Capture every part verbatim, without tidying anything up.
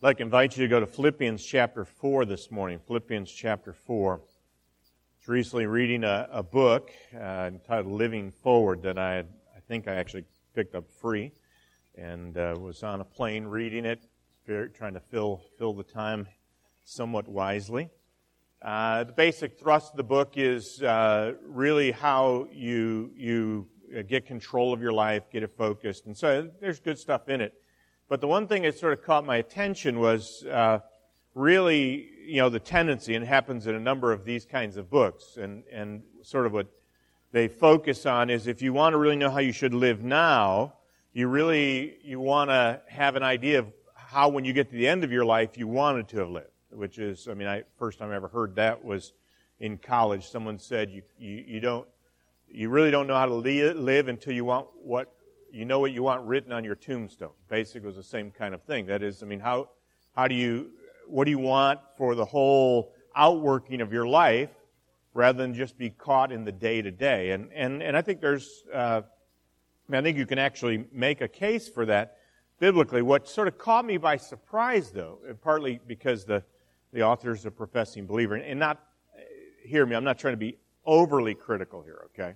I'd like to invite you to go to Philippians chapter four this morning. Philippians chapter four. I was recently reading a, a book uh, entitled Living Forward that I had, I think I actually picked up free and uh, was on a plane reading it, trying to fill fill the time somewhat wisely. Uh, the basic thrust of the book is uh, really how you you get control of your life, get it focused, and so there's good stuff in it. But the one thing that sort of caught my attention was uh, really, you know, the tendency, and it happens in a number of these kinds of books, and, and sort of what they focus on is if you want to really know how you should live now, you really, you want to have an idea of how when you get to the end of your life you wanted to have lived, which is, I mean, I first time I ever heard that was in college. Someone said you, you, you don't, you really don't know how to live until you want what you know what you want written on your tombstone. Basically, it was the same kind of thing. That is, I mean, how how do you, what do you want for the whole outworking of your life, rather than just be caught in the day to day? And and and I think there's, uh, I mean, I think you can actually make a case for that biblically. What sort of caught me by surprise, though, partly because the the author is a professing believer, and not, hear me, I'm not trying to be overly critical here, okay?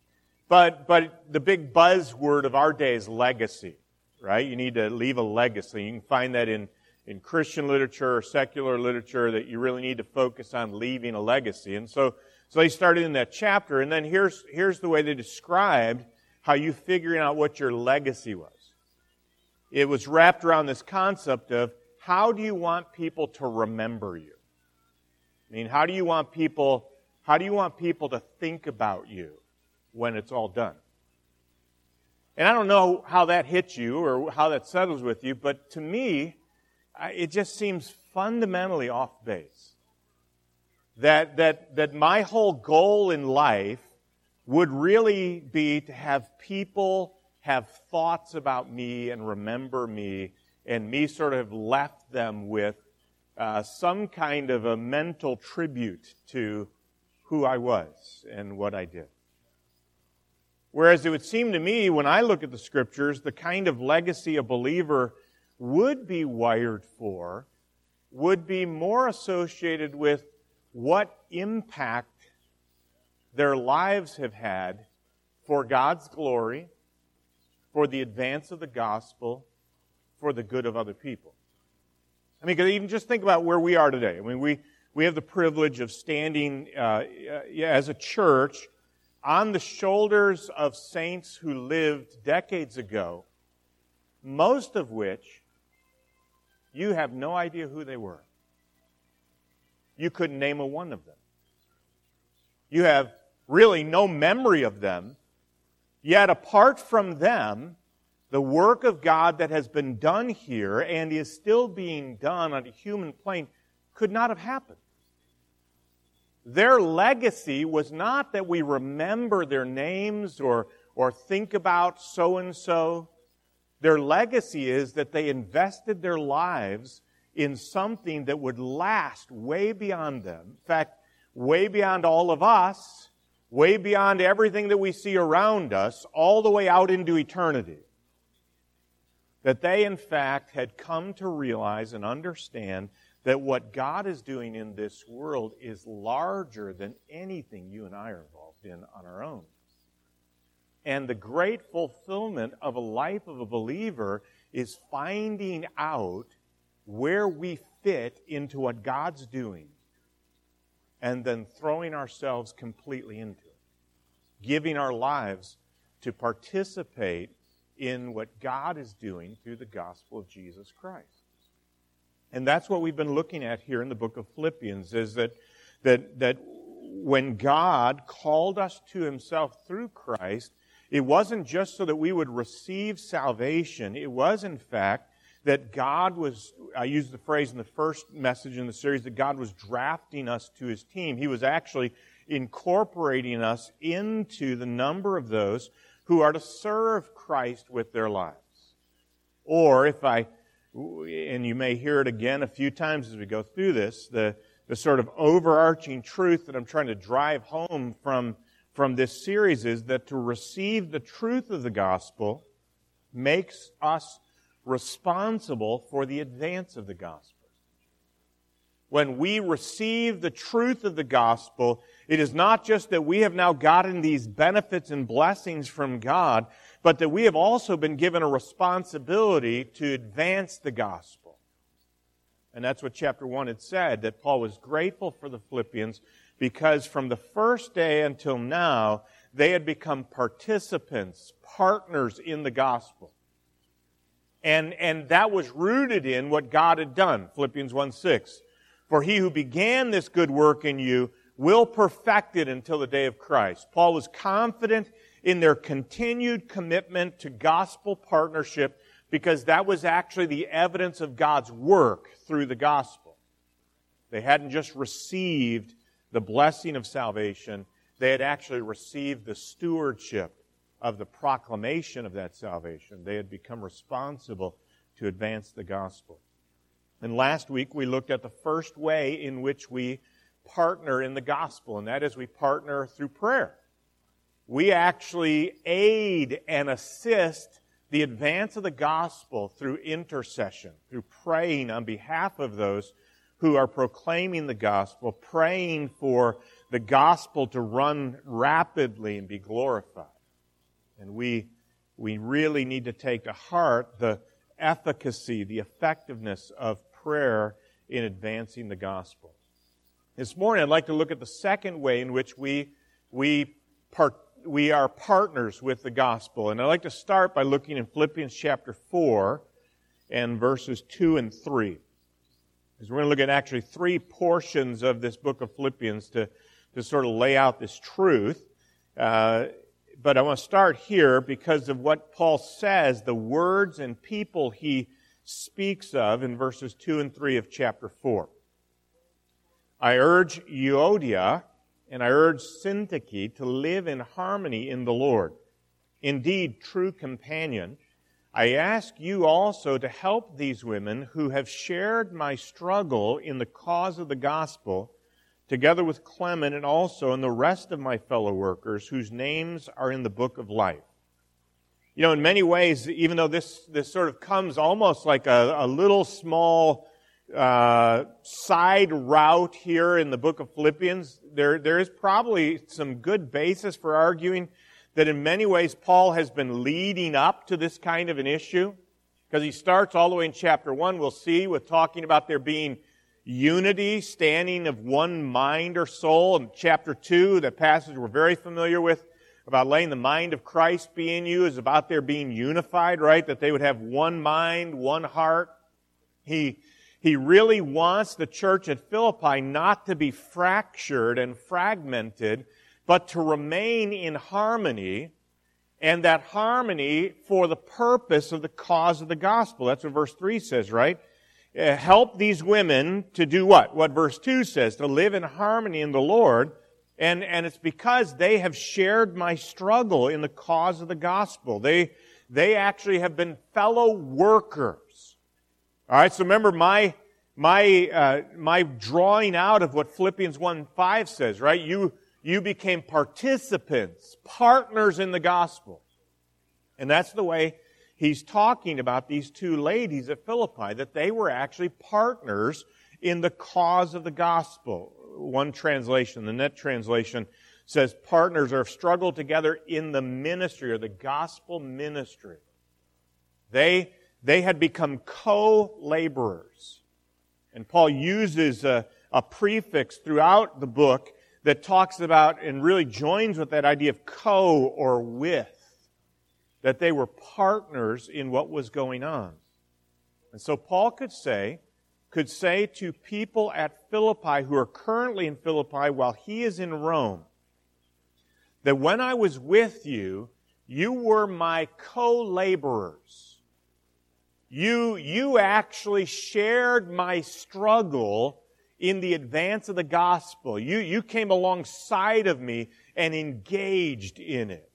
But but the big buzzword of our day is legacy, right? You need to leave a legacy. You can find that in, in Christian literature or secular literature, that you really need to focus on leaving a legacy. And so so they started in that chapter, and then here's here's the way they described how you figuring out what your legacy was. It was wrapped around this concept of how do you want people to remember you? I mean, how do you want people how do you want people to think about you when it's all done? And I don't know how that hits you or how that settles with you, but to me, it just seems fundamentally off base. That, that, that my whole goal in life would really be to have people have thoughts about me and remember me, and me sort of left them with uh, some kind of a mental tribute to who I was and what I did. Whereas it would seem to me, when I look at the Scriptures, the kind of legacy a believer would be wired for would be more associated with what impact their lives have had for God's glory, for the advance of the gospel, for the good of other people. I mean, even just think about where we are today. I mean, we, we have the privilege of standing uh, as a church on the shoulders of saints who lived decades ago, most of which you have no idea who they were. You couldn't name a one of them. You have really no memory of them, yet apart from them, the work of God that has been done here and is still being done on a human plane could not have happened. Their legacy was not that we remember their names or, or think about so-and-so. Their legacy is that they invested their lives in something that would last way beyond them. In fact, way beyond all of us, way beyond everything that we see around us, all the way out into eternity. That they, in fact, had come to realize and understand that what God is doing in this world is larger than anything you and I are involved in on our own. And the great fulfillment of a life of a believer is finding out where we fit into what God's doing and then throwing ourselves completely into it. Giving our lives to participate in what God is doing through the gospel of Jesus Christ. And that's what we've been looking at here in the book of Philippians, is that, that, that when God called us to Himself through Christ, it wasn't just so that we would receive salvation. It was, in fact, that God was, I used the phrase in the first message in the series, that God was drafting us to His team. He was actually incorporating us into the number of those who are to serve Christ with their lives. Or if I... and you may hear it again a few times as we go through this, the, the sort of overarching truth that I'm trying to drive home from, from this series is that to receive the truth of the gospel makes us responsible for the advance of the gospel. When we receive the truth of the gospel, it is not just that we have now gotten these benefits and blessings from God, but that we have also been given a responsibility to advance the gospel. And that's what chapter one had said, that Paul was grateful for the Philippians because from the first day until now, they had become participants, partners in the gospel. And, and that was rooted in what God had done, Philippians one six. For he who began this good work in you will perfect it until the day of Christ. Paul was confident in their continued commitment to gospel partnership because that was actually the evidence of God's work through the gospel. They hadn't just received the blessing of salvation, they had actually received the stewardship of the proclamation of that salvation. They had become responsible to advance the gospel. And last week we looked at the first way in which we partner in the gospel, and that is we partner through prayer. We actually aid and assist the advance of the gospel through intercession, through praying on behalf of those who are proclaiming the gospel, praying for the gospel to run rapidly and be glorified. And we, we really need to take to heart the efficacy, the effectiveness of prayer in advancing the gospel. This morning, I'd like to look at the second way in which we we part, we are partners with the gospel. And I'd like to start by looking in Philippians chapter four and verses two and three. Because we're going to look at actually three portions of this book of Philippians to, to sort of lay out this truth. Uh, but I want to start here because of what Paul says, the words and people he speaks of in verses two and three of chapter four. I urge Euodia and I urge Syntyche to live in harmony in the Lord. Indeed, true companion, I ask you also to help these women who have shared my struggle in the cause of the gospel, together with Clement and also in the rest of my fellow workers whose names are in the book of life. You know, in many ways, even though this, this sort of comes almost like a, a little small uh, side route here in the book of Philippians, there, there is probably some good basis for arguing that in many ways Paul has been leading up to this kind of an issue. Because he starts all the way in chapter one, we'll see, with talking about there being unity, standing of one mind or soul. In chapter two, that passage we're very familiar with, about letting the mind of Christ be in you, is about their being unified, right? That they would have one mind, one heart. He, he really wants the church at Philippi not to be fractured and fragmented, but to remain in harmony, and that harmony for the purpose of the cause of the gospel. That's what verse three says, right? Uh, help these women to do what? What verse two says, to live in harmony in the Lord. And, and it's because they have shared my struggle in the cause of the gospel. They, they actually have been fellow workers. All right, so remember my, my, uh, my drawing out of what Philippians one five says, right? You, you became participants, partners in the gospel. And that's the way he's talking about these two ladies at Philippi, that they were actually partners in the cause of the gospel. One translation, the Net translation, says partners are struggled together in the ministry or the gospel ministry. They, they had become co-laborers. And Paul uses a, a prefix throughout the book that talks about and really joins with that idea of co or with, that they were partners in what was going on. And so Paul could say, could say to people at Philippi who are currently in Philippi while he is in Rome, that when I was with you, you were my co-laborers. You, you actually shared my struggle in the advance of the gospel. You, you came alongside of me and engaged in it.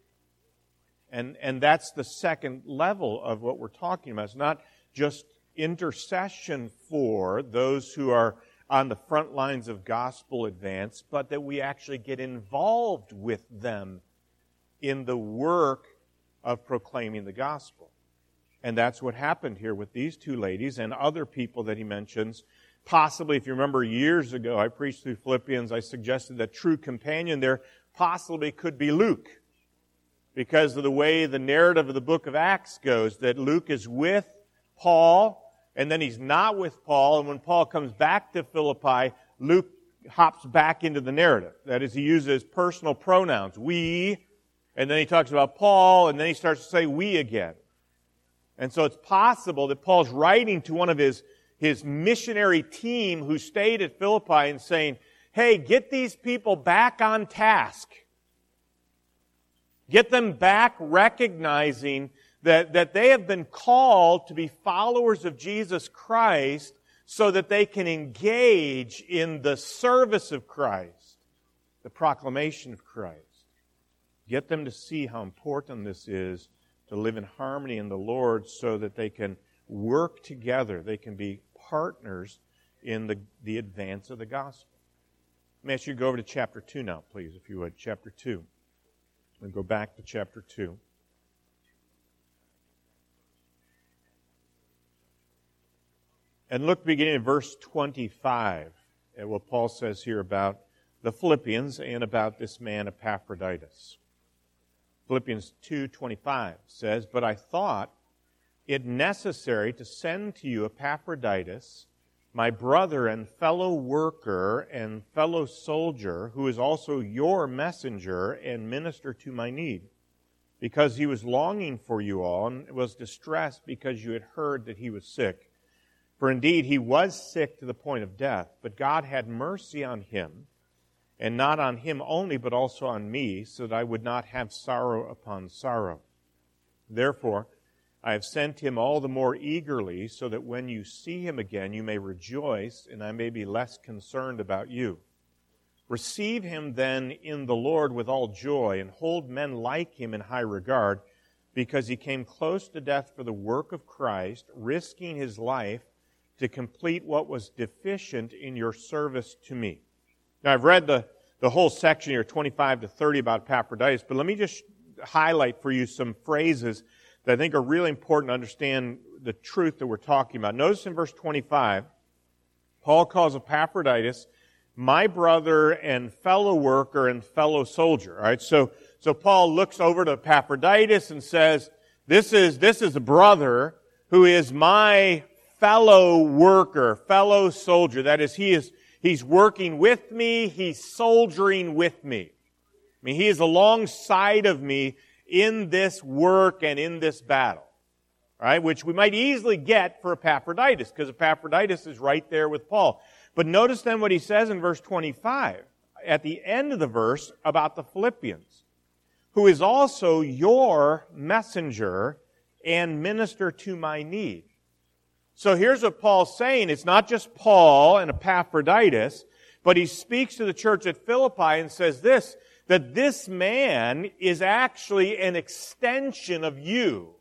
And, and that's the second level of what we're talking about. It's not just intercession for those who are on the front lines of gospel advance, but that we actually get involved with them in the work of proclaiming the gospel. And that's what happened here with these two ladies and other people that he mentions. Possibly, if you remember years ago, I preached through Philippians, I suggested that true companion there possibly could be Luke. Because of the way the narrative of the book of Acts goes, that Luke is with Paul, and then he's not with Paul, and when Paul comes back to Philippi, Luke hops back into the narrative. That is, he uses personal pronouns, we, and then he talks about Paul, and then he starts to say we again. And so it's possible that Paul's writing to one of his, his missionary team who stayed at Philippi and saying, hey, get these people back on task. Get them back recognizing that, that they have been called to be followers of Jesus Christ so that they can engage in the service of Christ, the proclamation of Christ. Get them to see how important this is to live in harmony in the Lord so that they can work together. They can be partners in the, the advance of the gospel. Let me ask you to go over to chapter two now, please, if you would. Chapter two. We'll go back to chapter two. And look beginning in verse twenty-five at what Paul says here about the Philippians and about this man Epaphroditus. Philippians two twenty-five says, but I thought it necessary to send to you Epaphroditus, my brother and fellow worker and fellow soldier, who is also your messenger and minister to my need, because he was longing for you all and was distressed because you had heard that he was sick. For indeed he was sick to the point of death, but God had mercy on him, and not on him only, but also on me, so that I would not have sorrow upon sorrow. Therefore, I have sent him all the more eagerly, so that when you see him again, you may rejoice, and I may be less concerned about you. Receive him then in the Lord with all joy, and hold men like him in high regard, because he came close to death for the work of Christ, risking his life to complete what was deficient in your service to me. Now, I've read the, the whole section here, twenty-five to thirty, about Epaphroditus, but let me just highlight for you some phrases that I think are really important to understand the truth that we're talking about. Notice in verse twenty-five, Paul calls Epaphroditus my brother and fellow worker and fellow soldier. All right, so so Paul looks over to Epaphroditus and says, "This is this is a brother who is my fellow worker, fellow soldier. That is, he is he's working with me, he's soldiering with me. I mean, he is alongside of me in this work and in this battle." All right, which we might easily get for Epaphroditus, because Epaphroditus is right there with Paul. But notice then what he says in verse twenty-five, at the end of the verse, about the Philippians, who is also your messenger and minister to my need. So here's what Paul's saying. It's not just Paul and Epaphroditus, but he speaks to the church at Philippi and says this, that this man is actually an extension of you.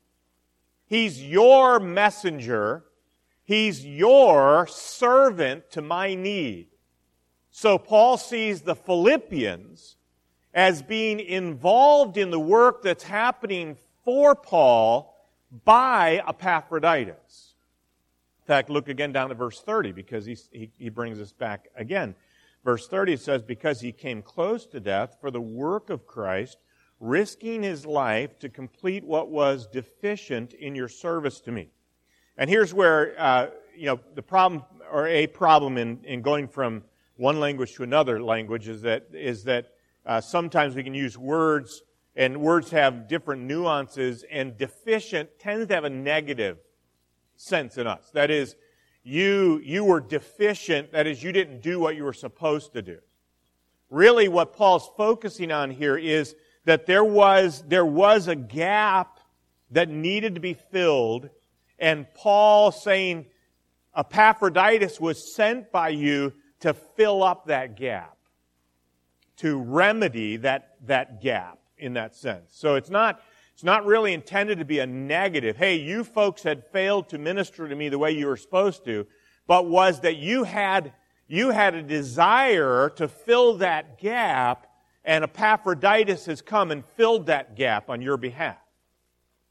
He's your messenger. He's your servant to my need. So Paul sees the Philippians as being involved in the work that's happening for Paul by Epaphroditus. In fact, look again down to verse thirty, because he, he, he brings us back again. Verse thirty says, because he came close to death for the work of Christ, risking his life to complete what was deficient in your service to me. And here's where, uh, you know, the problem, or a problem in, in going from one language to another language is that, is that uh, sometimes we can use words, and words have different nuances, and deficient tends to have a negative sense in us. That is, you, you were deficient, that is, you didn't do what you were supposed to do. Really, what Paul's focusing on here is that there was, there was a gap that needed to be filled, and Paul saying, Epaphroditus was sent by you to fill up that gap, to remedy that, that gap in that sense. So it's not, it's not really intended to be a negative. Hey, you folks had failed to minister to me the way you were supposed to, but was that you had, you had a desire to fill that gap, and Epaphroditus has come and filled that gap on your behalf.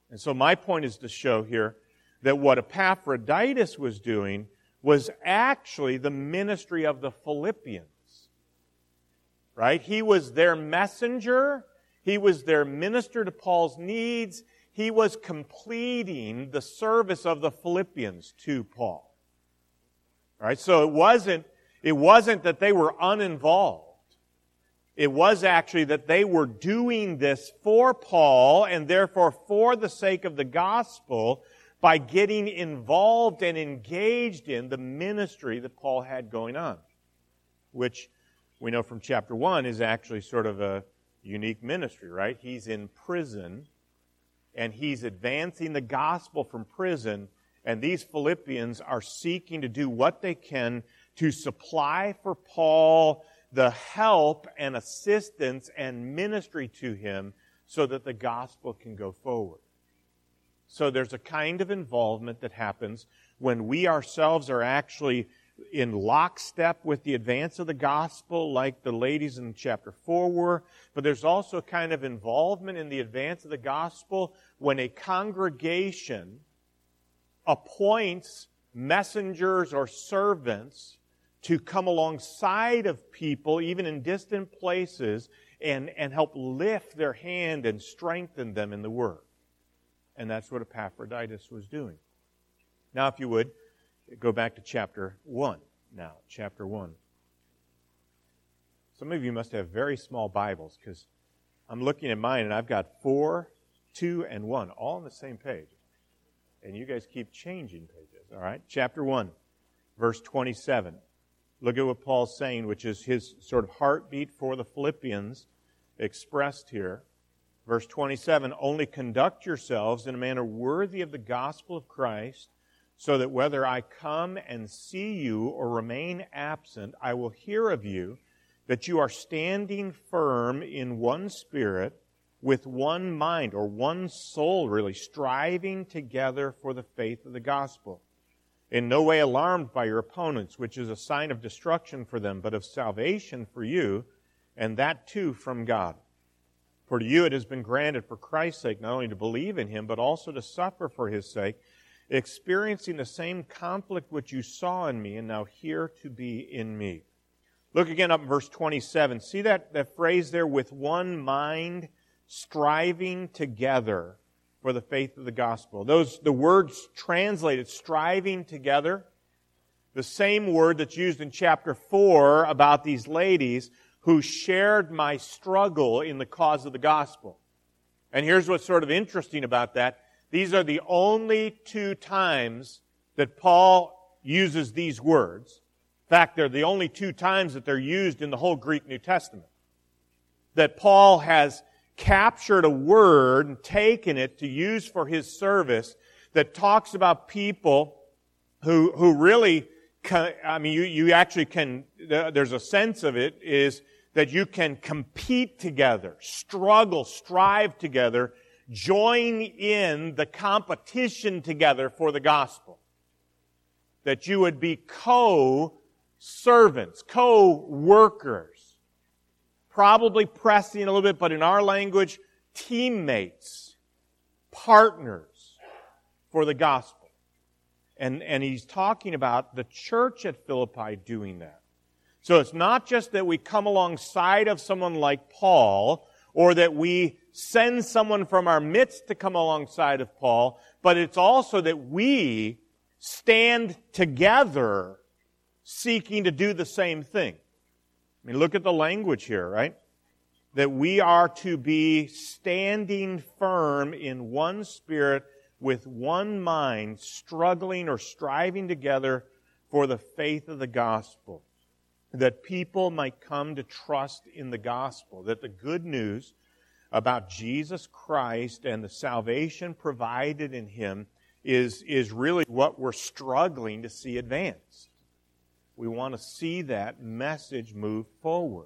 And so my point is to show here that what Epaphroditus was doing was actually the ministry of the Philippians. Right? He was their messenger. He was their minister to Paul's needs. He was completing the service of the Philippians to Paul. Right? So it wasn't, it wasn't that they were uninvolved. It was actually that they were doing this for Paul and therefore for the sake of the gospel by getting involved and engaged in the ministry that Paul had going on, which we know from chapter one is actually sort of a unique ministry, right? He's in prison, and he's advancing the gospel from prison, and these Philippians are seeking to do what they can to supply for Paul the help and assistance and ministry to him so that the gospel can go forward. So there's a kind of involvement that happens when we ourselves are actually in lockstep with the advance of the gospel, like the ladies in chapter four were. But there's also a kind of involvement in the advance of the gospel when a congregation appoints messengers or servants to come alongside of people, even in distant places, and, and help lift their hand and strengthen them in the Word. And that's what Epaphroditus was doing. Now, if you would, go back to chapter one now. Chapter one. Some of you must have very small Bibles, because I'm looking at mine and I've got four, two, and one, all on the same page. And you guys keep changing pages, all right? Chapter one, verse twenty-seven. Look at what Paul's saying, which is his sort of heartbeat for the Philippians expressed here. Verse twenty-seven, only conduct yourselves in a manner worthy of the gospel of Christ, so that whether I come and see you or remain absent, I will hear of you, that you are standing firm in one spirit, with one mind, or one soul, really, striving together for the faith of the gospel. In no way alarmed by your opponents, which is a sign of destruction for them, but of salvation for you, and that too from God. For to you it has been granted for Christ's sake not only to believe in Him, but also to suffer for His sake, experiencing the same conflict which you saw in me, and now hear to be in me. Look again up in verse twenty-seven. See that, that phrase there, with one mind, striving together for the faith of the gospel. Those, the words translated, striving together, the same word that's used in chapter four about these ladies who shared my struggle in the cause of the gospel. And here's what's sort of interesting about that. These are the only two times that Paul uses these words. In fact, they're the only two times that they're used in the whole Greek New Testament. That Paul has captured a word and taken it to use for his service that talks about people who who really, I mean, you, you actually can, there's a sense of it, is that you can compete together, struggle, strive together, join in the competition together for the gospel. That you would be co-servants, co-workers, probably pressing a little bit, but in our language, teammates, partners for the gospel. And, and he's talking about the church at Philippi doing that. So it's not just that we come alongside of someone like Paul, or that we send someone from our midst to come alongside of Paul, but it's also that we stand together seeking to do the same thing. I mean, look at the language here, right? That we are to be standing firm in one spirit, with one mind, struggling or striving together for the faith of the gospel. That people might come to trust in the gospel. That the good news about Jesus Christ and the salvation provided in Him is, is really what we're struggling to see advanced. We want to see that message move forward.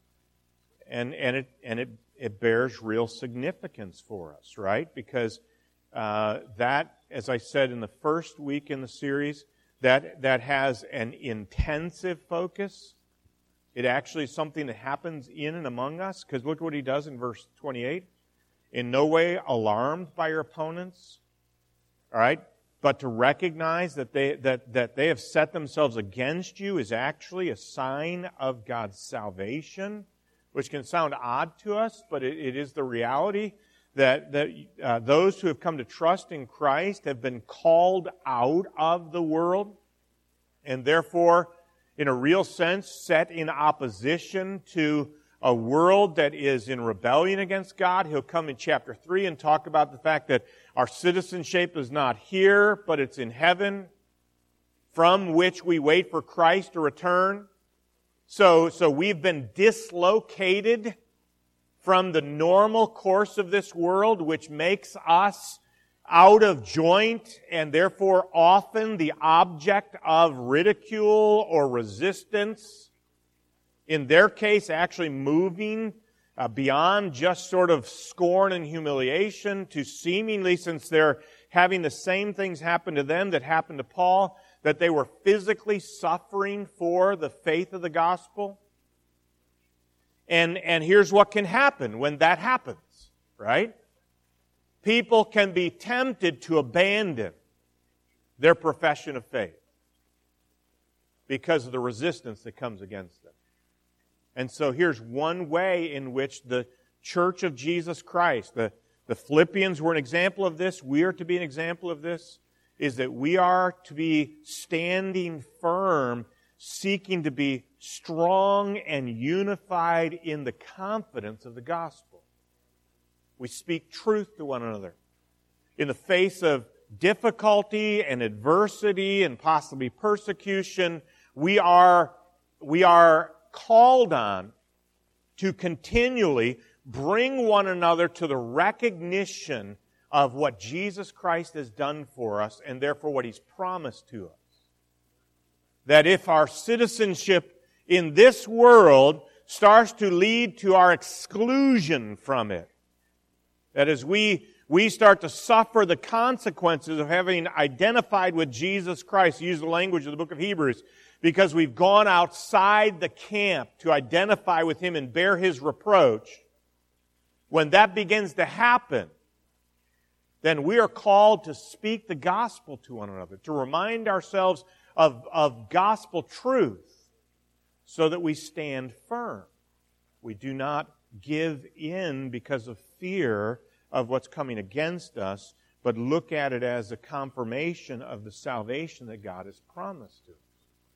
And, and, it, and it, it bears real significance for us, right? Because uh, that, as I said in the first week in the series, that, that has an intensive focus. It actually is something that happens in and among us, because look what he does in verse twenty-eight. in no way alarmed by your opponents, all right? But to recognize that they, that, that they have set themselves against you is actually a sign of God's salvation, which can sound odd to us, but it, it is the reality that, that uh, those who have come to trust in Christ have been called out of the world, and therefore, in a real sense, set in opposition to a world that is in rebellion against God. He'll come in chapter three and talk about the fact that our citizenship is not here, but it's in heaven, from which we wait for Christ to return. So, so we've been dislocated from the normal course of this world, which makes us out of joint and therefore often the object of ridicule or resistance. In their case, actually moving uh, beyond just sort of scorn and humiliation to seemingly, since they're having the same things happen to them that happened to Paul, that they were physically suffering for the faith of the gospel. And, and here's what can happen when that happens, right? People can be tempted to abandon their profession of faith because of the resistance that comes against them. And so here's one way in which the Church of Jesus Christ, the, the Philippians were an example of this, we are to be an example of this, is that we are to be standing firm, seeking to be strong and unified in the confidence of the gospel. We speak truth to one another. In the face of difficulty and adversity and possibly persecution, we are, we are called on to continually bring one another to the recognition of what Jesus Christ has done for us and therefore what He's promised to us. That if our citizenship in this world starts to lead to our exclusion from it, that as we, we start to suffer the consequences of having identified with Jesus Christ, use the language of the book of Hebrews, because we've gone outside the camp to identify with Him and bear His reproach, when that begins to happen, then we are called to speak the gospel to one another, to remind ourselves of, of gospel truth so that we stand firm. We do not give in because of fear of what's coming against us, but look at it as a confirmation of the salvation that God has promised to us.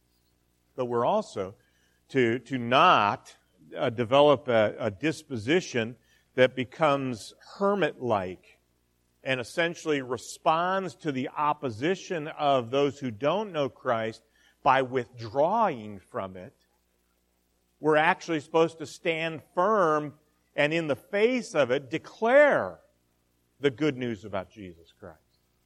But we're also to, to not uh, develop a, a disposition that becomes hermit-like and essentially responds to the opposition of those who don't know Christ by withdrawing from it. We're actually supposed to stand firm and in the face of it declare the good news about Jesus Christ.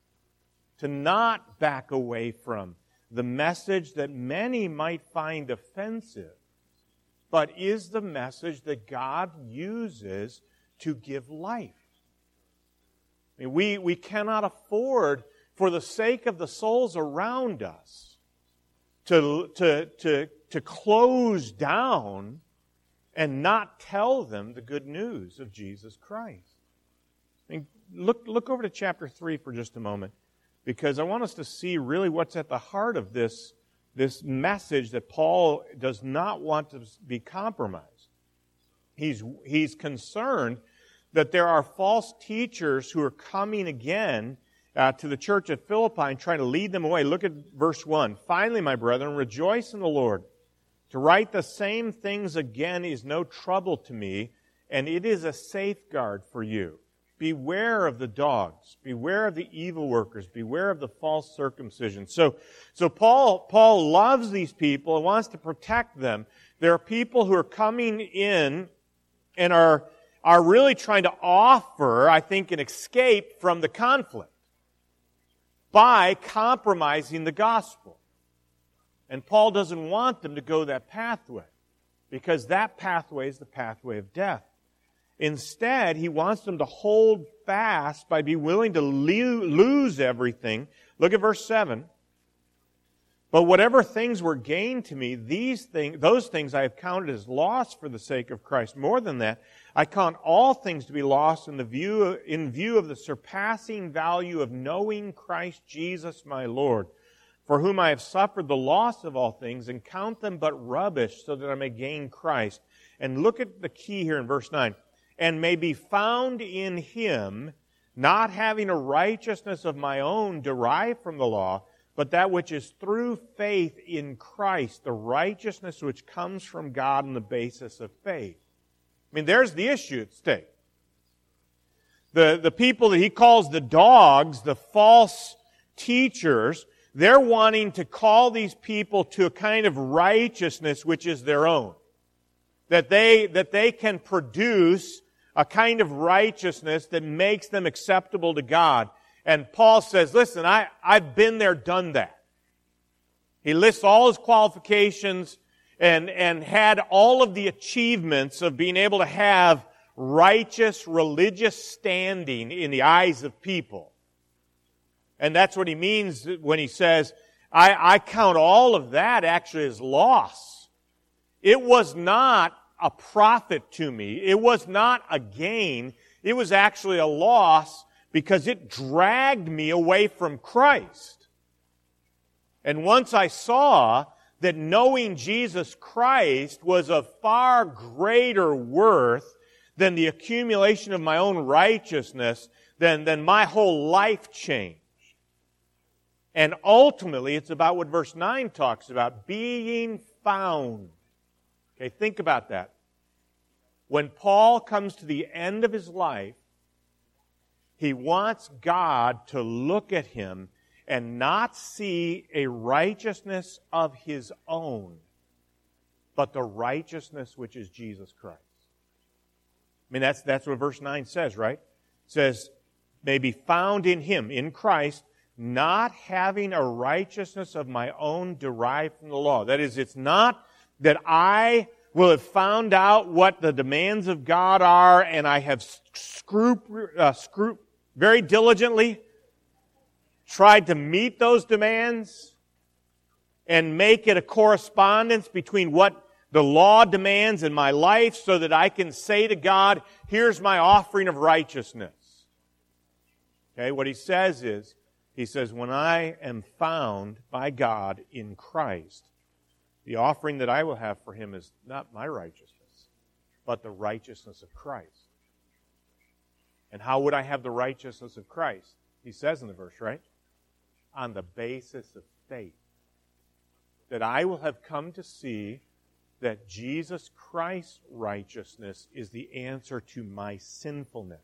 To not back away from the message that many might find offensive, but is the message that God uses to give life. I mean, we, we cannot afford, for the sake of the souls around us, to, to, to, to close down and not tell them the good news of Jesus Christ. I mean, look, look over to chapter three for just a moment, because I want us to see really what's at the heart of this, this message that Paul does not want to be compromised. He's, he's concerned that there are false teachers who are coming again uh, to the church at Philippi and trying to lead them away. Look at verse one. Finally, my brethren, rejoice in the Lord. To write the same things again is no trouble to me, and it is a safeguard for you. Beware of the dogs. Beware of the evil workers. Beware of the false circumcision. So, so Paul, Paul loves these people and wants to protect them. There are people who are coming in and are, are really trying to offer, I think, an escape from the conflict by compromising the gospel. And Paul doesn't want them to go that pathway, because that pathway is the pathway of death. Instead, he wants them to hold fast by being willing to lose everything. Look at verse seven. But whatever things were gained to me, these things, those things I have counted as loss for the sake of Christ. More than that, I count all things to be lost in the view, in view of the surpassing value of knowing Christ Jesus my Lord, for whom I have suffered the loss of all things, and count them but rubbish, so that I may gain Christ. And look at the key here in verse nine. And may be found in Him, not having a righteousness of my own derived from the law, but that which is through faith in Christ, the righteousness which comes from God on the basis of faith. I mean, there's the issue at stake. The, the people that he calls the dogs, the false teachers, they're wanting to call these people to a kind of righteousness which is their own. That they, that they can produce a kind of righteousness that makes them acceptable to God. And Paul says, listen, I, I've been there, done that. He lists all his qualifications and, and had all of the achievements of being able to have righteous religious standing in the eyes of people. And that's what he means when he says, I, I count all of that actually as loss. It was not a profit to me. It was not a gain. It was actually a loss, because it dragged me away from Christ. And once I saw that knowing Jesus Christ was of far greater worth than the accumulation of my own righteousness, then, then my whole life changed. And ultimately, it's about what verse nine talks about, being found. Okay, think about that. When Paul comes to the end of his life, he wants God to look at him and not see a righteousness of his own, but the righteousness which is Jesus Christ. I mean, that's, that's what verse nine says, right? It says, may be found in Him, in Christ, not having a righteousness of my own derived from the law. That is, it's not that I will have found out what the demands of God are and I have scrup- uh, scrup- very diligently tried to meet those demands and make it a correspondence between what the law demands in my life so that I can say to God, here's my offering of righteousness. Okay, what he says is, he says, when I am found by God in Christ, the offering that I will have for Him is not my righteousness, but the righteousness of Christ. And how would I have the righteousness of Christ? He says in the verse, right? On the basis of faith. That I will have come to see that Jesus Christ's righteousness is the answer to my sinfulness.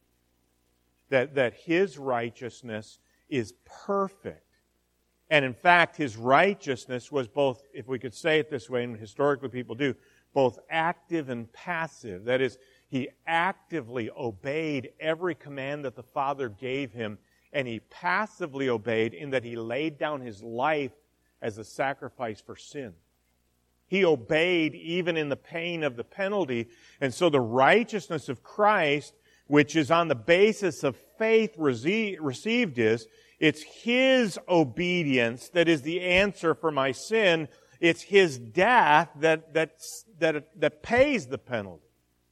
That, that His righteousness is perfect. And in fact, His righteousness was both, if we could say it this way, and historically people do, both active and passive. That is, He actively obeyed every command that the Father gave Him, and He passively obeyed in that He laid down His life as a sacrifice for sin. He obeyed even in the pain of the penalty. And so the righteousness of Christ, which is on the basis of faith received, is, it's His obedience that is the answer for my sin. It's His death that, that, that, that pays the penalty.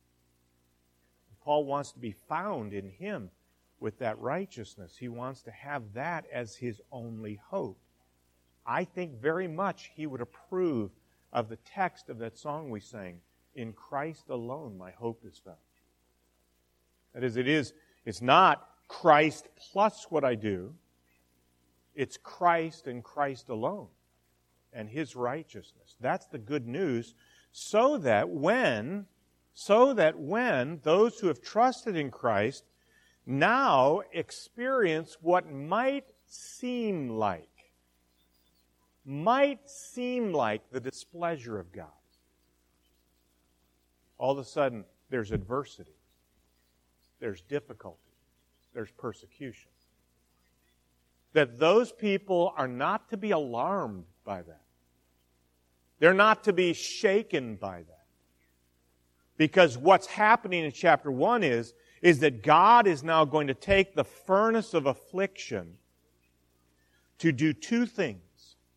Paul wants to be found in Him with that righteousness. He wants to have that as his only hope. I think very much he would approve of the text of that song we sang, in Christ alone my hope is found. That is, it is, it's not Christ plus what I do. It's Christ and Christ alone and His righteousness. That's the good news, so that when, so that when those who have trusted in Christ now experience what might seem like, might seem like the displeasure of God. All of a sudden, there's adversity. There's difficulty. There's persecution. That those people are not to be alarmed by that. They're not to be shaken by that. Because what's happening in chapter one is, is that God is now going to take the furnace of affliction to do two things.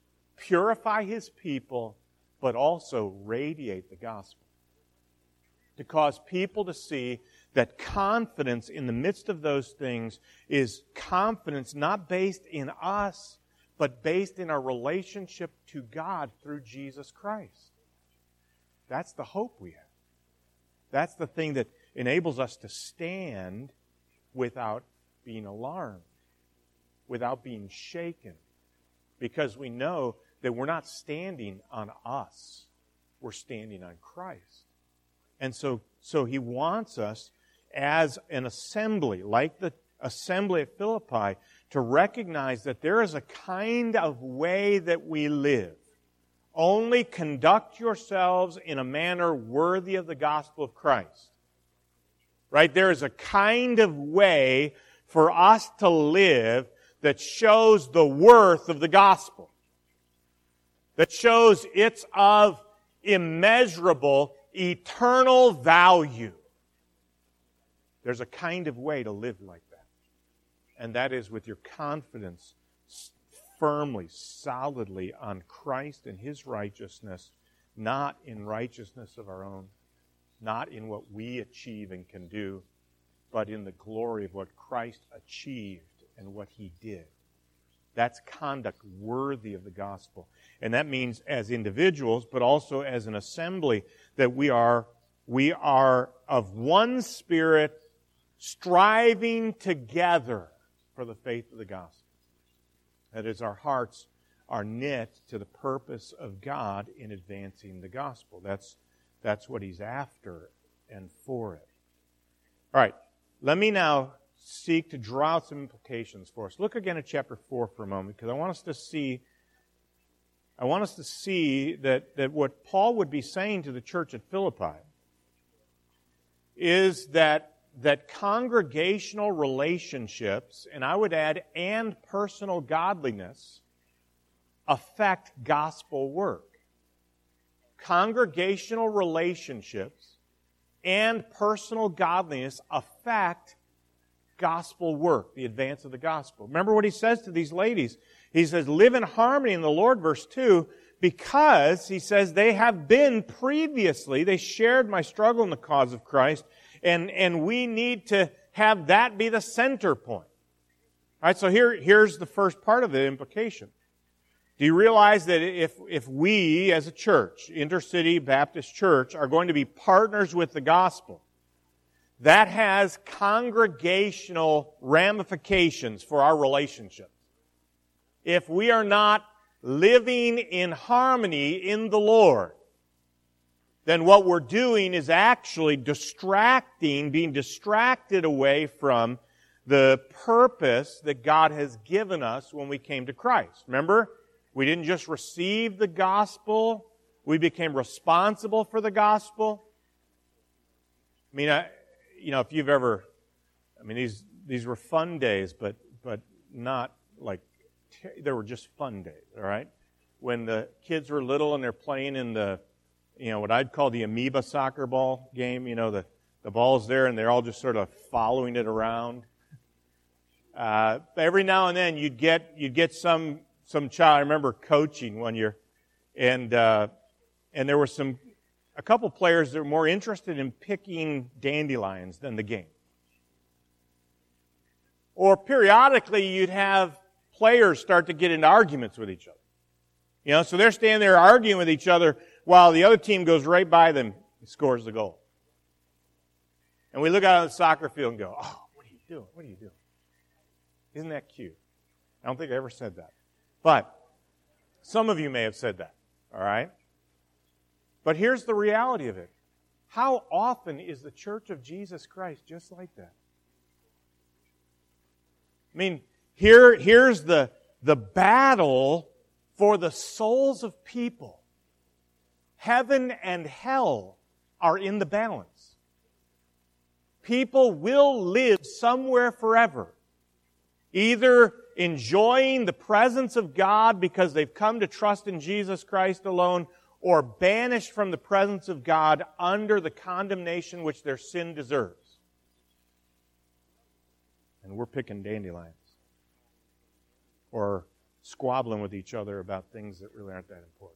purify His people, but also radiate the gospel. To cause people to see that confidence in the midst of those things is confidence not based in us, but based in our relationship to God through Jesus Christ. That's the hope we have. That's the thing that enables us to stand without being alarmed, without being shaken, because we know that we're not standing on us. We're standing on Christ. And so, so He wants us as an assembly, like the assembly at Philippi, to recognize that there is a kind of way that we live. Only conduct yourselves in a manner worthy of the gospel of Christ. Right? There is a kind of way for us to live that shows the worth of the gospel. That shows it's of immeasurable, eternal value. There's a kind of way to live like that. And that is with your confidence firmly, solidly on Christ and His righteousness, not in righteousness of our own, not in what we achieve and can do, but in the glory of what Christ achieved and what He did. That's conduct worthy of the gospel. And that means as individuals, but also as an assembly, that we are, we are of one spirit, striving together for the faith of the gospel. That is, our hearts are knit to the purpose of God in advancing the gospel. That's, that's what He's after and for it. All right, let me now seek to draw out some implications for us. Look again at chapter four for a moment, because I want us to see I want us to see that, that what Paul would be saying to the church at Philippi is that that congregational relationships, and I would add, and personal godliness, affect gospel work. Congregational relationships and personal godliness affect gospel work, the advance of the gospel. Remember what he says to these ladies. He says, live in harmony in the Lord, verse two, because, he says, they have been previously, they shared my struggle in the cause of Christ, and, and we need to have that be the center point. All right, so here, here's the first part of the implication. Do you realize that if, if we, as a church, Intercity Baptist Church, are going to be partners with the gospel, that has congregational ramifications for our relationships. If we are not living in harmony in the Lord, then what we're doing is actually distracting, being distracted away from the purpose that God has given us when we came to Christ. Remember, we didn't just receive the gospel, we became responsible for the gospel. I mean, I, you know, if you've ever, I mean, these these were fun days, but but not like, they were just fun days, all right? When the kids were little and they're playing in the, you know, what I'd call the amoeba soccer ball game, you know, the, the ball's there and they're all just sort of following it around. Uh, every now and then you'd get, you'd get some, some child. I remember coaching one year, and, uh, and there were some, a couple players that were more interested in picking dandelions than the game. Or periodically you'd have players start to get into arguments with each other. You know, so they're standing there arguing with each other while the other team goes right by them and scores the goal. And we look out on the soccer field and go, oh, what are you doing? What are you doing? Isn't that cute? I don't think I ever said that. But some of you may have said that, all right? But here's the reality of it. How often is the Church of Jesus Christ just like that? I mean, here, here's the, the battle for the souls of people. Heaven and hell are in the balance. People will live somewhere forever, either enjoying the presence of God because they've come to trust in Jesus Christ alone, or banished from the presence of God under the condemnation which their sin deserves. And we're picking dandelions. Or squabbling with each other about things that really aren't that important.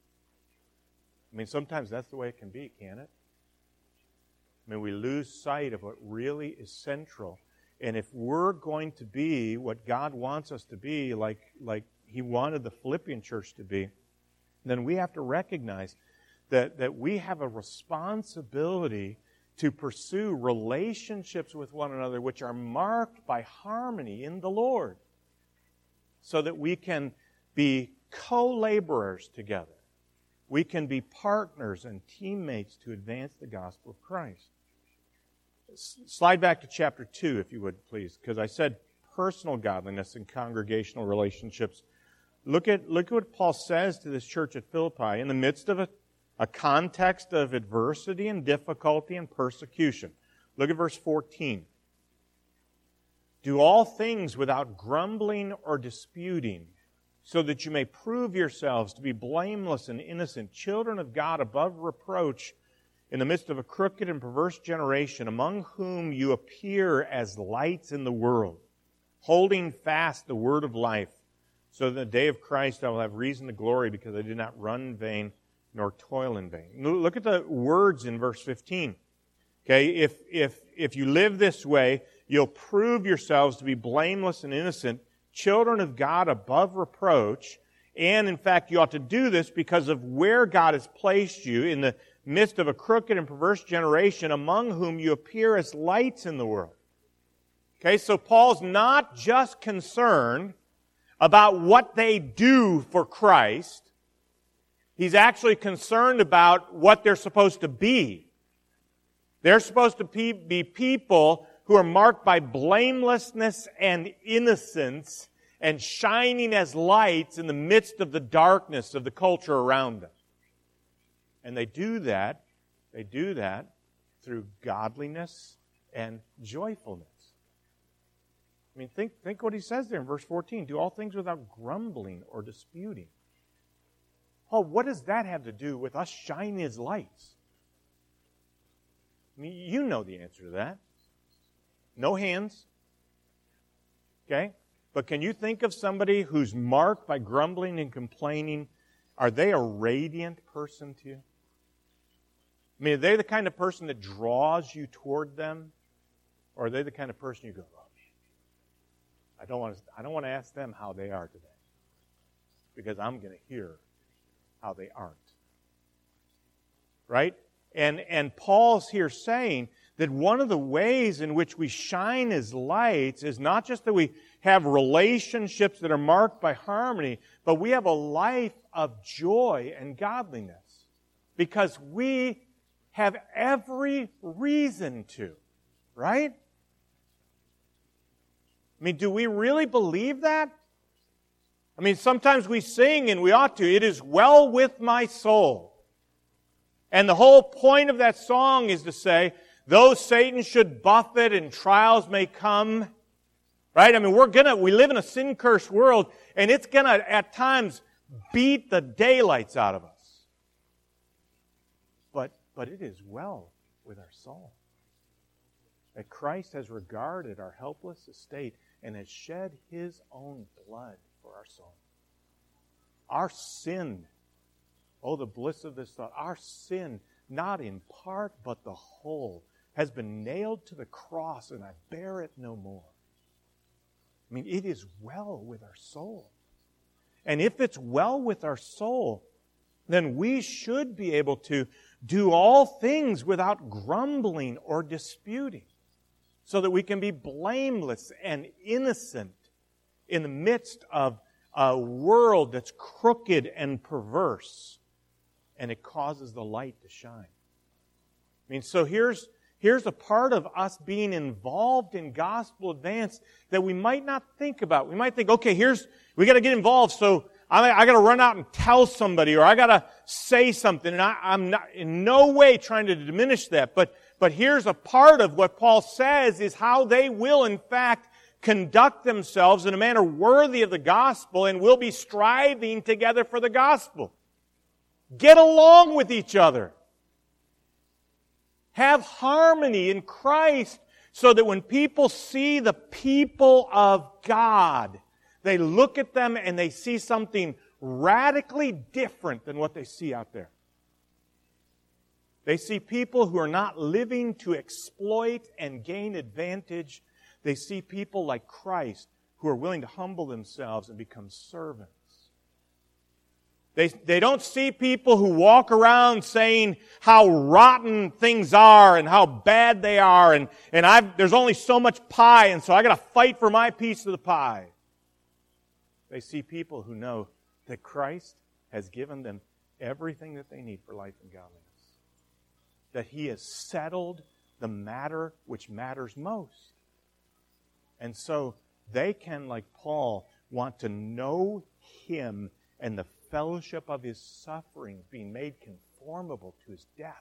I mean, sometimes that's the way it can be, can't it? I mean, we lose sight of what really is central. And if we're going to be what God wants us to be, like, like He wanted the Philippian church to be, then we have to recognize that, that we have a responsibility to pursue relationships with one another which are marked by harmony in the Lord, so that we can be co-laborers together. We can be partners and teammates to advance the gospel of Christ. Slide back to chapter two, if you would, please, because I said personal godliness and congregational relationships. Look at, look at what Paul says to this church at Philippi in the midst of a, a context of adversity and difficulty and persecution. Look at verse fourteen. Do all things without grumbling or disputing, so that you may prove yourselves to be blameless and innocent, children of God above reproach, in the midst of a crooked and perverse generation, among whom you appear as lights in the world, holding fast the word of life, so that in the day of Christ I will have reason to glory, because I did not run in vain nor toil in vain. Look at the words in verse fifteen. Okay, if, if, if you live this way, you'll prove yourselves to be blameless and innocent, children of God above reproach, and in fact you ought to do this because of where God has placed you in the midst of a crooked and perverse generation, among whom you appear as lights in the world. Okay, so Paul's not just concerned about what they do for Christ. He's actually concerned about what they're supposed to be. They're supposed to be people who are marked by blamelessness and innocence and shining as lights in the midst of the darkness of the culture around them. And they do that, they do that through godliness and joyfulness. I mean, think, think what he says there in verse fourteen. Do all things without grumbling or disputing. Oh, what does that have to do with us shining as lights? I mean, you know the answer to that. No hands. Okay? But can you think of somebody who's marked by grumbling and complaining? Are they a radiant person to you? I mean, are they the kind of person that draws you toward them? Or are they the kind of person you go, oh, man, I don't want to, I don't want to ask them how they are today, because I'm going to hear how they aren't. Right? And, and Paul's here saying that one of the ways in which we shine as lights is not just that we have relationships that are marked by harmony, but we have a life of joy and godliness. Because we have every reason to. Right? I mean, do we really believe that? I mean, sometimes we sing, and we ought to, "It is well with my soul." And the whole point of that song is to say, though Satan should buffet and trials may come, right? I mean, we're gonna, we live in a sin-cursed world, and it's gonna, at times, beat the daylights out of us. But, but it is well with our soul. That Christ has regarded our helpless estate and has shed His own blood for our soul. Our sin, oh, the bliss of this thought, our sin, not in part but the whole, has been nailed to the cross, and I bear it no more. I mean, it is well with our soul. And if it's well with our soul, then we should be able to do all things without grumbling or disputing, so that we can be blameless and innocent in the midst of a world that's crooked and perverse, and it causes the light to shine. I mean, so here's, here's a part of us being involved in gospel advance that we might not think about. We might think, okay, here's, we got to get involved, so I, I got to run out and tell somebody, or I got to say something, and I, I'm not in no way trying to diminish that. But, but here's a part of what Paul says is how they will, in fact, conduct themselves in a manner worthy of the gospel, and will be striving together for the gospel. Get along with each other. Have harmony in Christ, so that when people see the people of God, They look at them and they see something radically different than what they see out there. They see people who are not living to exploit and gain advantage. They see people like Christ who are willing to humble themselves and become servants. They, they don't see people who walk around saying how rotten things are and how bad they are and, and I've, there's only so much pie and so I got to fight for my piece of the pie. They see people who know that Christ has given them everything that they need for life and godliness. That He has settled the matter which matters most. And so they can, like Paul, want to know Him and the fellowship of His sufferings, being made conformable to His death.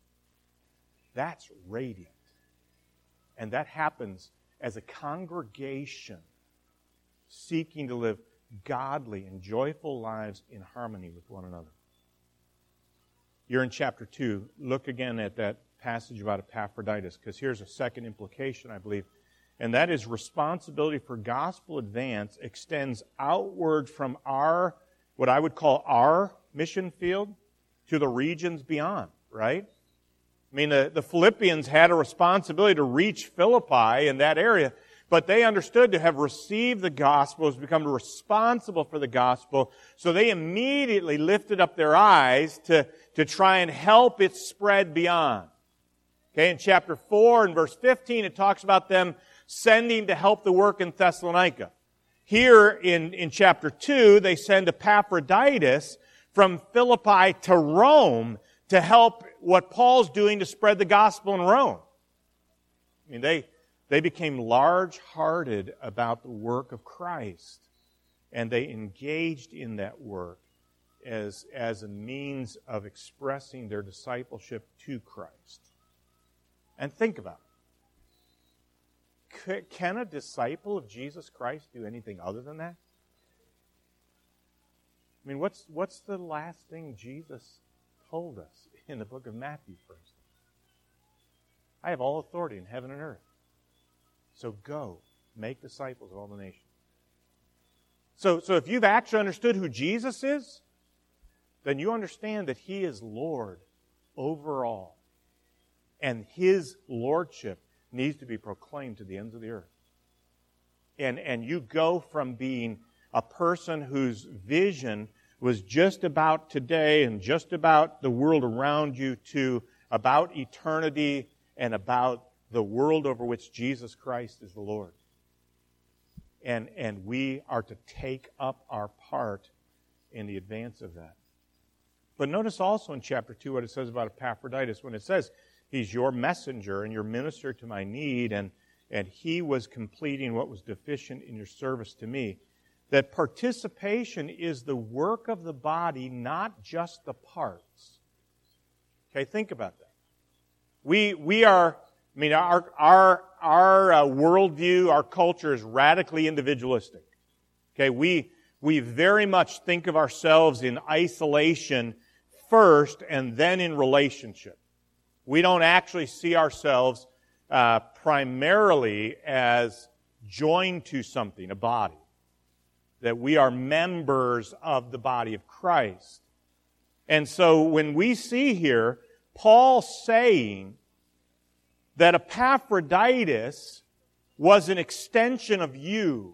That's radiant. And that happens as a congregation seeking to live godly and joyful lives in harmony with one another. You're in chapter two. Look again at that passage about Epaphroditus, because here's a second implication, I believe, and that is responsibility for gospel advance extends outward from our, what I would call our mission field, to the regions beyond, right? I mean, the, the Philippians had a responsibility to reach Philippi in that area, but they understood to have received the gospel, has become responsible for the gospel, so they immediately lifted up their eyes to, to try and help it spread beyond. Okay, in chapter four and verse fifteen, it talks about them sending to help the work in Thessalonica. Here in, in chapter two, they send Epaphroditus from Philippi to Rome to help what Paul's doing to spread the gospel in Rome. I mean, they, they became large-hearted about the work of Christ, and they engaged in that work as, as a means of expressing their discipleship to Christ. And think about it. Can a disciple of Jesus Christ do anything other than that? I mean, what's what's the last thing Jesus told us in the book of Matthew, for instance? I have all authority in heaven and earth. So go, make disciples of all the nations. So, so if you've actually understood who Jesus is, then you understand that He is Lord over all. And His lordship needs to be proclaimed to the ends of the earth. And, and you go from being a person whose vision was just about today and just about the world around you to about eternity and about the world over which Jesus Christ is the Lord. And, and we are to take up our part in the advance of that. But notice also in chapter two what it says about Epaphroditus when it says, he's your messenger and your minister to my need, and, and he was completing what was deficient in your service to me. That participation is the work of the body, not just the parts. Okay, think about that. We we are, I mean, our our our uh, worldview, our culture is radically individualistic. Okay, we we very much think of ourselves in isolation first, and then in relationship. We don't actually see ourselves uh, primarily as joined to something, a body. That we are members of the body of Christ. And so when we see here Paul saying that Epaphroditus was an extension of you,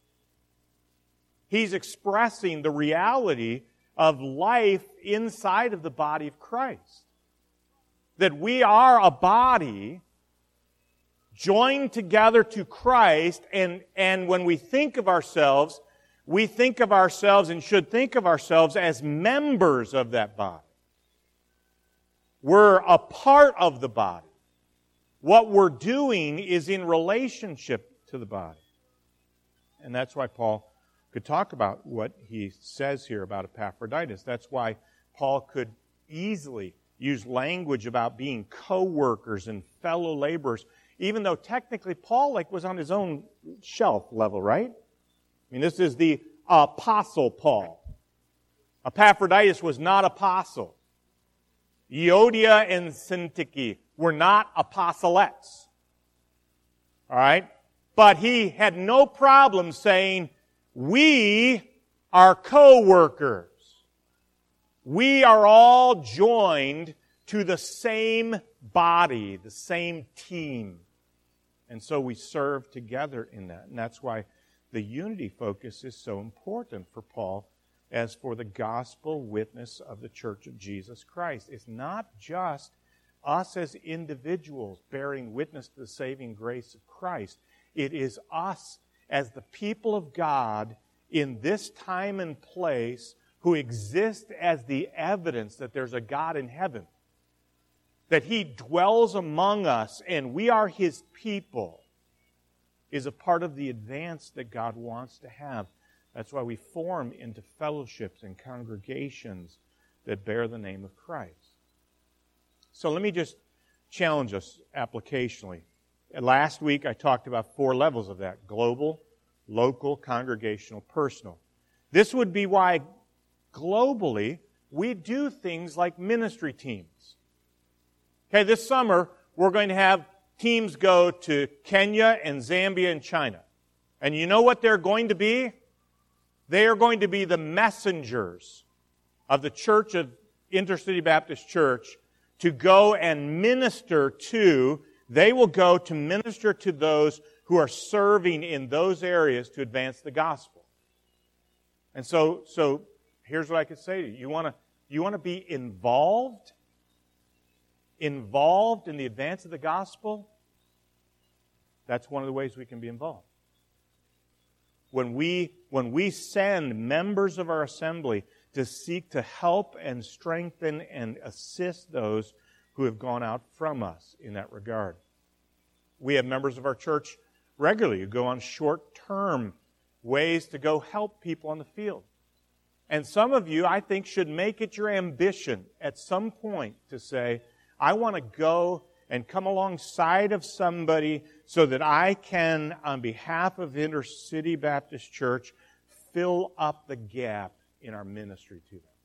he's expressing the reality of life inside of the body of Christ. That we are a body joined together to Christ, and, and when we think of ourselves, we think of ourselves and should think of ourselves as members of that body. We're a part of the body. What we're doing is in relationship to the body. And that's why Paul could talk about what he says here about Epaphroditus. That's why Paul could easily use language about being co-workers and fellow laborers, even though technically Paul like was on his own shelf level, right? I mean, this is the Apostle Paul. Epaphroditus was not apostle. Euodia and Syntyche were not apostolettes. All right? But he had no problem saying, we are co-workers. We are all joined to the same body, the same team. And so we serve together in that. And that's why the unity focus is so important for Paul as for the gospel witness of the Church of Jesus Christ. It's not just us as individuals bearing witness to the saving grace of Christ. It is us as the people of God in this time and place who exist as the evidence that there's a God in heaven, that He dwells among us and we are His people, is a part of the advance that God wants to have. That's why we form into fellowships and congregations that bear the name of Christ. So let me just challenge us applicationally. Last week I talked about four levels of that: global, local, congregational, personal. This would be why globally we do things like ministry teams. Okay, this summer we're going to have teams go to Kenya and Zambia and China. And you know what they're going to be? They are going to be the messengers of the Church of Intercity Baptist Church to go and minister to, they will go to minister to those who are serving in those areas to advance the gospel. And so, so here's what I could say to you. You want to, you want to be involved? Involved in the advance of the gospel? That's one of the ways we can be involved. When we, when we send members of our assembly to seek to help and strengthen and assist those who have gone out from us in that regard. We have members of our church regularly who go on short-term ways to go help people on the field. And some of you, I think, should make it your ambition at some point to say, I want to go and come alongside of somebody so that I can, on behalf of Intercity Baptist Church, fill up the gap in our ministry to them.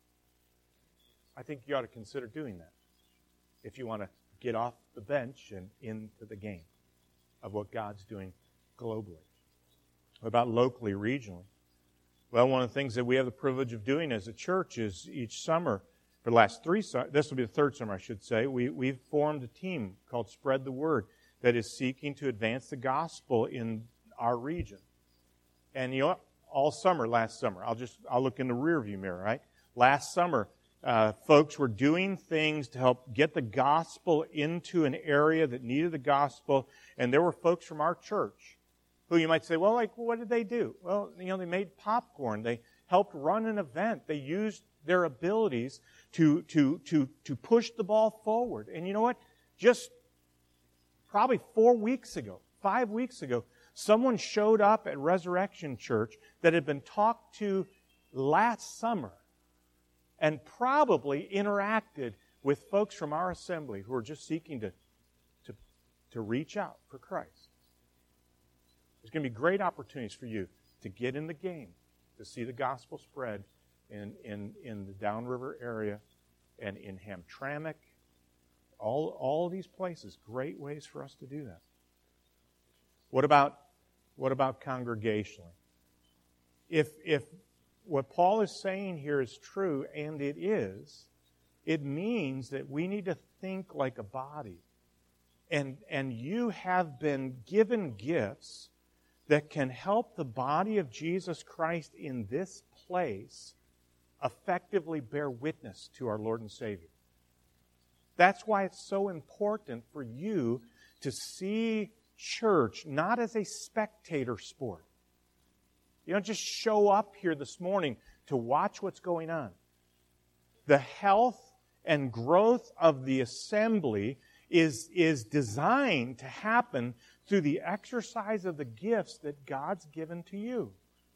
I think you ought to consider doing that if you want to get off the bench and into the game of what God's doing globally. What about locally, regionally? Well, one of the things that we have the privilege of doing as a church is each summer, for the last three summers, this will be the third summer, I should say, we, we've formed a team called Spread the Word that is seeking to advance the gospel in our region. And you know, all summer, last summer, I'll just, I'll look in the rearview mirror, right? Last summer, uh, folks were doing things to help get the gospel into an area that needed the gospel, and there were folks from our church who you might say, well, like, what did they do? Well, you know, they made popcorn. They helped run an event. They used their abilities to, to, to, to push the ball forward. And you know what? Just probably four weeks ago, five weeks ago, someone showed up at Resurrection Church that had been talked to last summer and probably interacted with folks from our assembly who are just seeking to, to, to reach out for Christ. There's going to be great opportunities for you to get in the game, to see the gospel spread in, in, in the Downriver area and in Hamtramck. All, all these places, great ways for us to do that. What about, what about congregationally? If, if what Paul is saying here is true, and it is, it means that we need to think like a body. And, and you have been given gifts that can help the body of Jesus Christ in this place effectively bear witness to our Lord and Savior. That's why it's so important for you to see church not as a spectator sport. You don't just show up here this morning to watch what's going on. The health and growth of the assembly is, is designed to happen through the exercise of the gifts that God's given to you.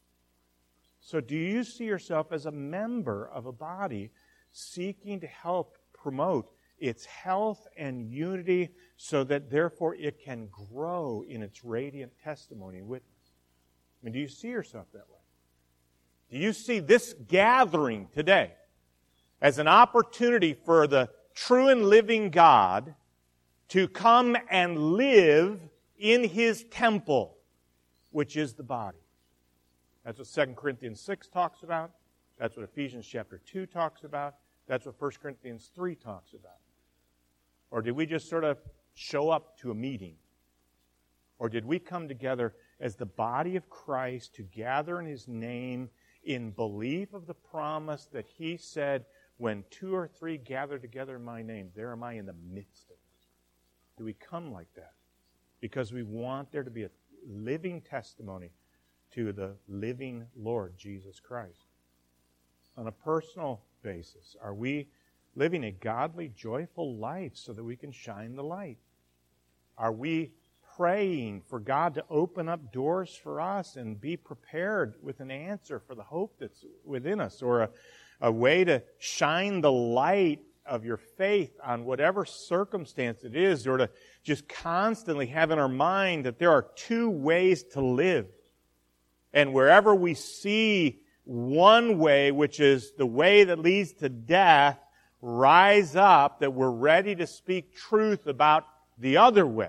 So do you see yourself as a member of a body seeking to help promote its health and unity so that therefore it can grow in its radiant testimony and witness? I mean, do you see yourself that way? Do you see this gathering today as an opportunity for the true and living God to come and live in His temple, which is the body? That's what Second Corinthians six talks about. That's what Ephesians chapter two talks about. That's what First Corinthians three talks about. Or did we just sort of show up to a meeting? Or did we come together as the body of Christ to gather in His name in belief of the promise that He said, when two or three gather together in my name, there am I in the midst of it? Do we come like that? Because we want there to be a living testimony to the living Lord Jesus Christ. On a personal basis, are we living a godly, joyful life so that we can shine the light? Are we praying for God to open up doors for us and be prepared with an answer for the hope that's within us, or a, a way to shine the light of your faith on whatever circumstance it is, or to just constantly have in our mind that there are two ways to live. And wherever we see one way, which is the way that leads to death, rise up, that we're ready to speak truth about the other way.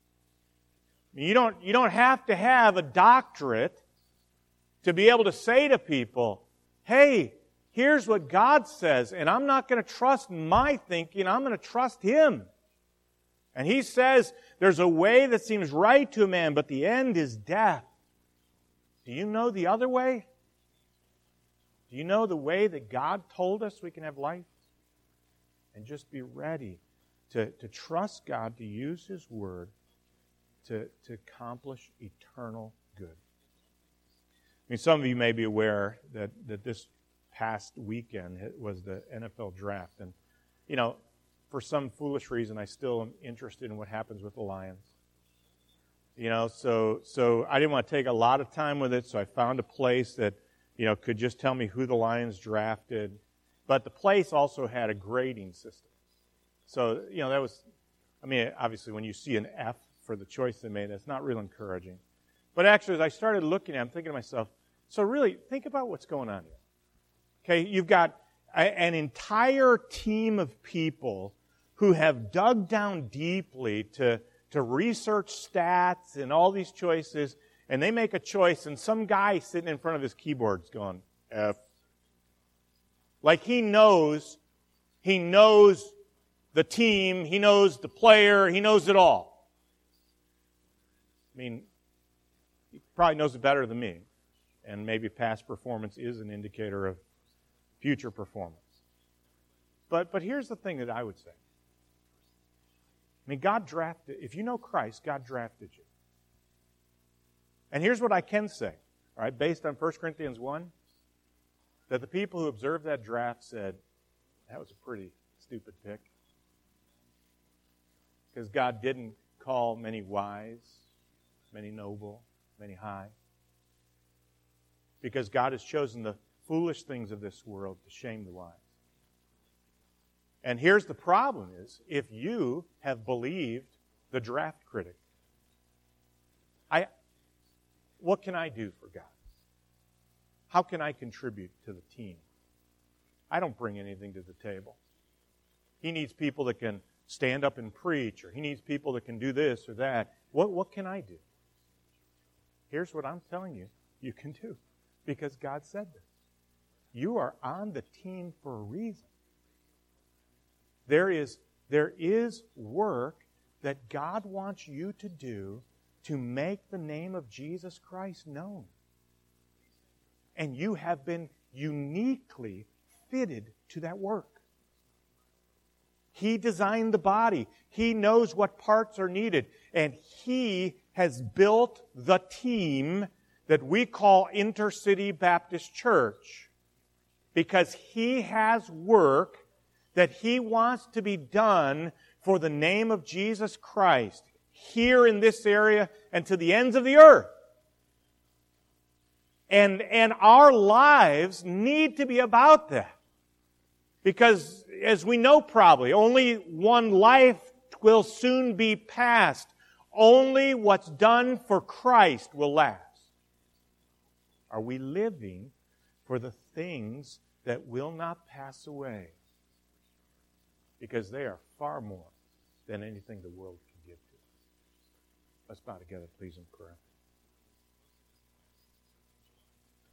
You don't, you don't have to have a doctorate to be able to say to people, hey, here's what God says, and I'm not going to trust my thinking, I'm going to trust Him. And He says there's a way that seems right to a man, but the end is death. Do you know the other way? Do you know the way that God told us we can have life? And just be ready to, to trust God to use His Word to, to accomplish eternal good. I mean, some of you may be aware that, that this past weekend was the N F L draft. And, you know, for some foolish reason, I still am interested in what happens with the Lions. You know, so so I didn't want to take a lot of time with it, so I found a place that, you know, could just tell me who the Lions drafted. But the place also had a grading system. So, you know, that was, I mean, obviously when you see an F for the choice they made, that's not real encouraging. But actually, as I started looking at it, I'm thinking to myself, so really, think about what's going on here. Okay, you've got a, an entire team of people who have dug down deeply to, to research stats and all these choices, and they make a choice, and some guy sitting in front of his keyboard's going, F. Like he knows, he knows the team, he knows the player, he knows it all. I mean, he probably knows it better than me. And maybe past performance is an indicator of future performance. But but here's the thing that I would say. I mean, God drafted, if you know Christ, God drafted you. And here's what I can say, all right, based on First Corinthians one, that the people who observed that draft said, that was a pretty stupid pick. Because God didn't call many wise, many noble, many high. Because God has chosen the foolish things of this world to shame the wise. And here's the problem is, if you have believed the draft critic, I, what can I do for God? How can I contribute to the team? I don't bring anything to the table. He needs people that can stand up and preach, or he needs people that can do this or that. What, what can I do? Here's what I'm telling you you can do, because God said this. You are on the team for a reason. There is, there is work that God wants you to do to make the name of Jesus Christ known. And you have been uniquely fitted to that work. He designed the body. He knows what parts are needed. And He has built the team that we call Intercity Baptist Church, because He has work that He wants to be done for the name of Jesus Christ here in this area and to the ends of the earth. And, and our lives need to be about that. Because, as we know probably, only one life will soon be passed. Only what's done for Christ will last. Are we living for the things that will not pass away? Because they are far more than anything the world can give to us. Let's bow together, please, in prayer.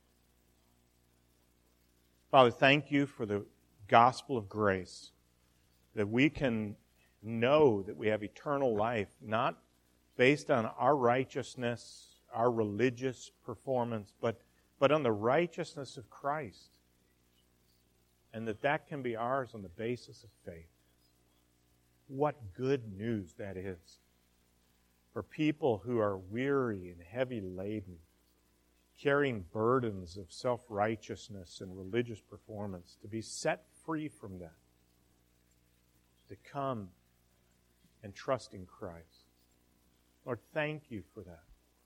Father, thank you for the gospel of grace, that we can know that we have eternal life, not based on our righteousness, our religious performance, but, but on the righteousness of Christ, and that that can be ours on the basis of faith. What good news that is for people who are weary and heavy laden, carrying burdens of self-righteousness and religious performance, to be set free from that, to come and trust in Christ. Lord, thank you for that.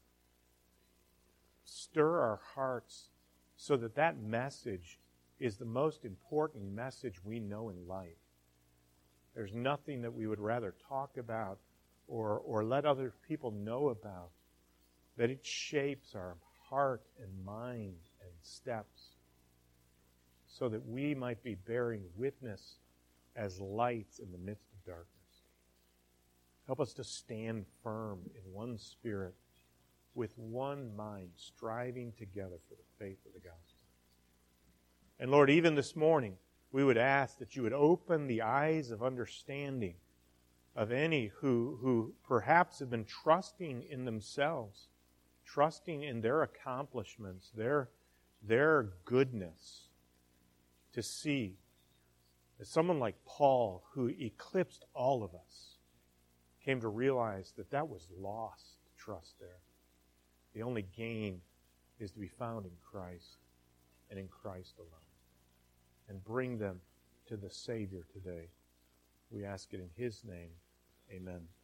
Stir our hearts so that that message is the most important message we know in life. There's nothing that we would rather talk about or, or let other people know about, that it shapes our heart and mind and steps so that we might be bearing witness as lights in the midst of darkness. Help us to stand firm in one spirit, with one mind, striving together for the faith of the gospel. And Lord, even this morning, we would ask that you would open the eyes of understanding of any who, who perhaps have been trusting in themselves, trusting in their accomplishments, their, their goodness, to see that someone like Paul, who eclipsed all of us, came to realize that that was lost trust there. The only gain is to be found in Christ and in Christ alone. And bring them to the Savior today. We ask it in His name. Amen.